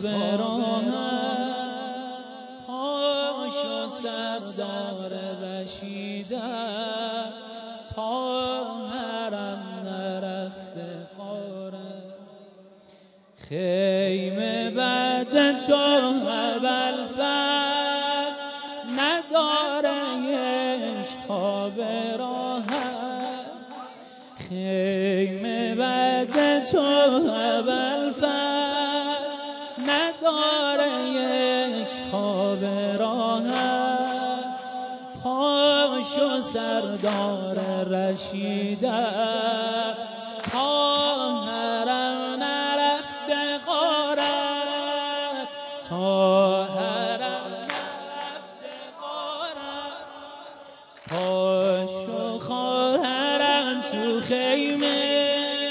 خواب راحت پاشو سردار رشیدم تا حرم نرفته قاره خیمه بعد تو اول فصل نداره یک خواب راحت خیمه بعد تو اول فصل نداره یک خواب راحت پاشو سردار رشیدم تا حرم نرفته غارت تا حرم نرفته غارت پاشو خواهرم تو خیمه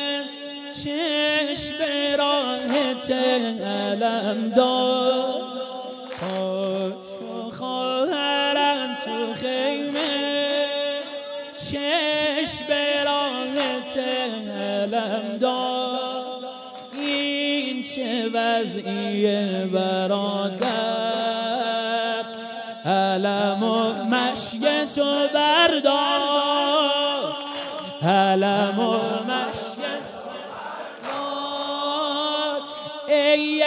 چشم به راحت علم دار پاشو خواهرم تو خیمه چشم به راحت علم دار این چه وضعیه برادر علم و مشی تو بردار علم و مشی ای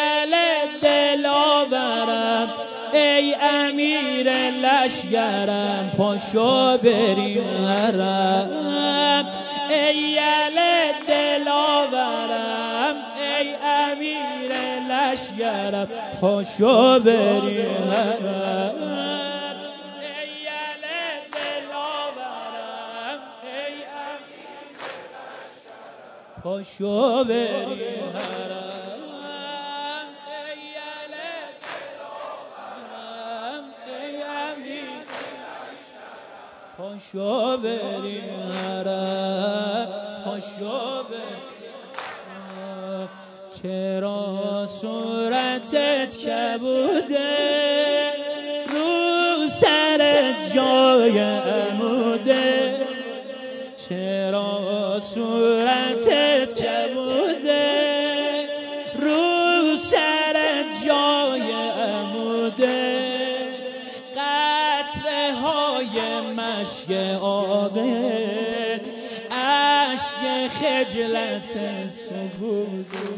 دلاورم ای امیر لشگرم پاشو بریم حرم ای دلاورم ای امیر لشگرم پاشو بریم حرم ای دلاورم ای امیر لشگرم پاشو بریم حرم پاشو بریم حرم پاشو بریم چرا صورتت کبوده رو سر جای عموده چرا صورتت کبوده رو سر جای عموده قطره های مشک آبه اشک خجلت تو بوده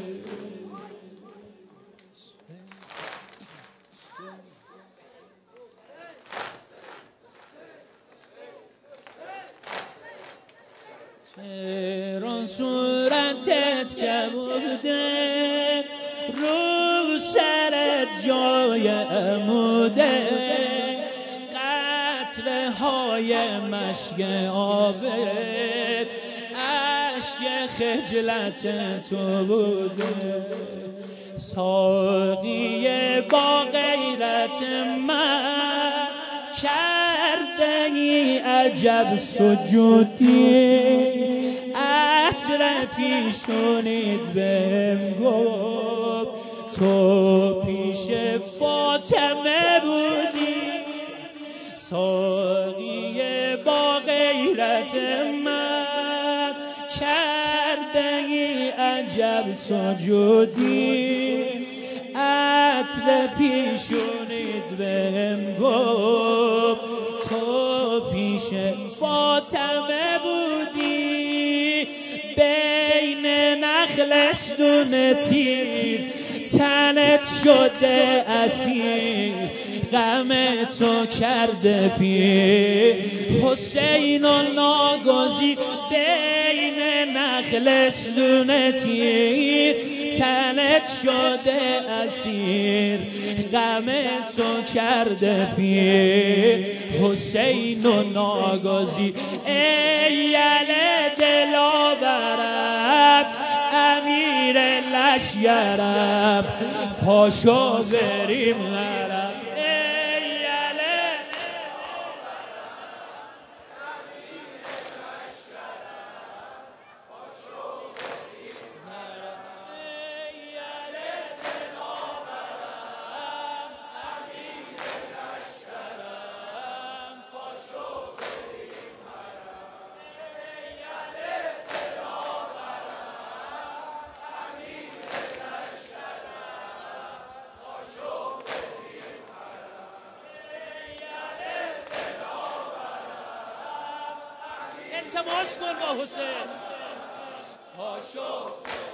چرا صورتت کبوده رو سر جای عموده قطره های مشک آبت اشک خجلت تو بوده ساقی با غیرت من کرده ای عجب سجودی عطر پیشونید بهم گفت تو پیش فاطمه بودی ساقی با غیرت من کرده ای عجب سجودی عطر پیشونید بهم گفت تو پیش فاطمه بودی بین نخلستون تیر تنت شده اسیر غم تو کرده پیر حسین و ناگزیر بین نخلستون تیر تنت شده اسیر غم تو کرده پیر حسین و ناگزیر ای دلاورم امیر لشگرم پاشو بریم حرم التماس کن با حسین. پاشو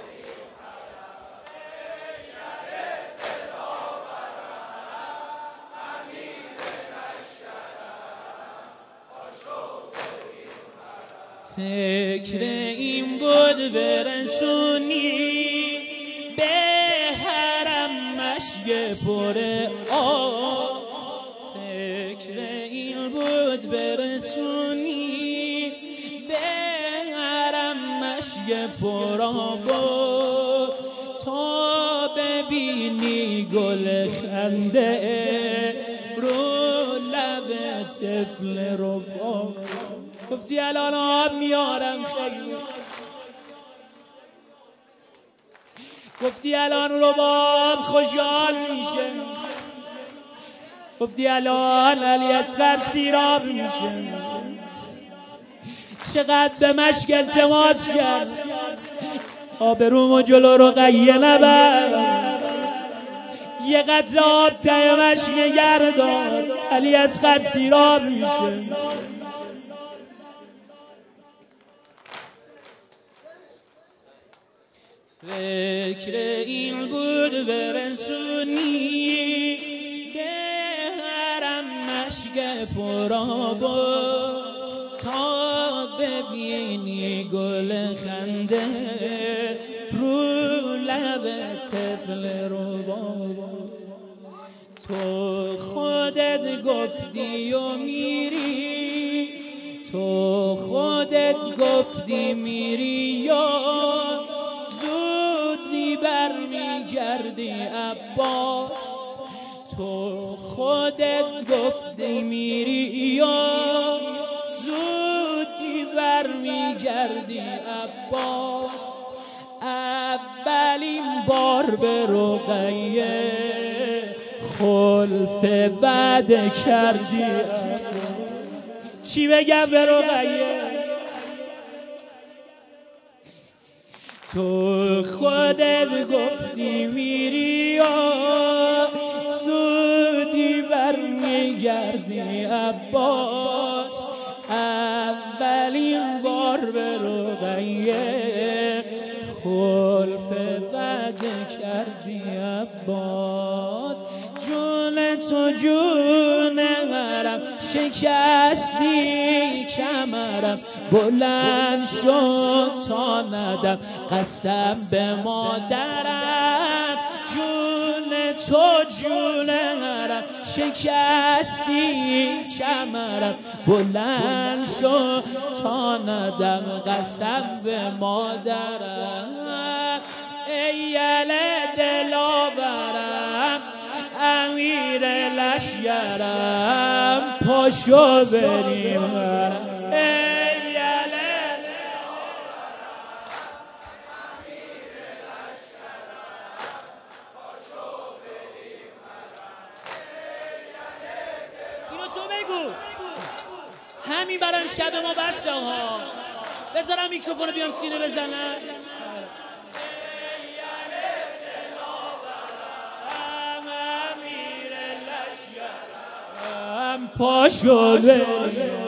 فکر این بود برسونی به حرم مشک پر آب، فکر این بود برسونی به حرم مشک پر آب تا ببینی گل خنده رو لب طفل رباب. گفتی الان آب میارم خیلی، گفتی الان رباب خوشحال میشه، گفتی الان علی اصغر سیراب میشه. چقدر به مشک التماس کرد آبروم و جلو رقیه نبر، یه قطره آب ته مشک نگردار علی اصغر سیراب میشه. فکر این بود برسونی به حرم مشک پر آب تا ببینی گل خنده رو لب طفل رباب. تو خودت گفتی و میری، تو خودت گفتی میری یا زودی برمیگردی عباس، تو خودت گفتی میری یا زودی برمیگردی عباس. اولین بار به رقیه خلف بعد کردی، چی بگم به رقیه؟ تو خودت گفتی میری یا زودی برمیگردی عباس. اولین بار به رقیه خلف وعده کردی عباس. جون تو جون حرم شکستی کمرم، بلند شد تا ندم قسم به مادرم. جون تو جون حرم شکستی کمرم، بلند شد تا ندم قسم به مادرم. ای دلاورم امیر لشکرم پاشو بریم حرم. اینو تو بگو، همین برای شب ما بسته ها. بذارم میکروفونو بیام سینه بزنم. پاشو بریم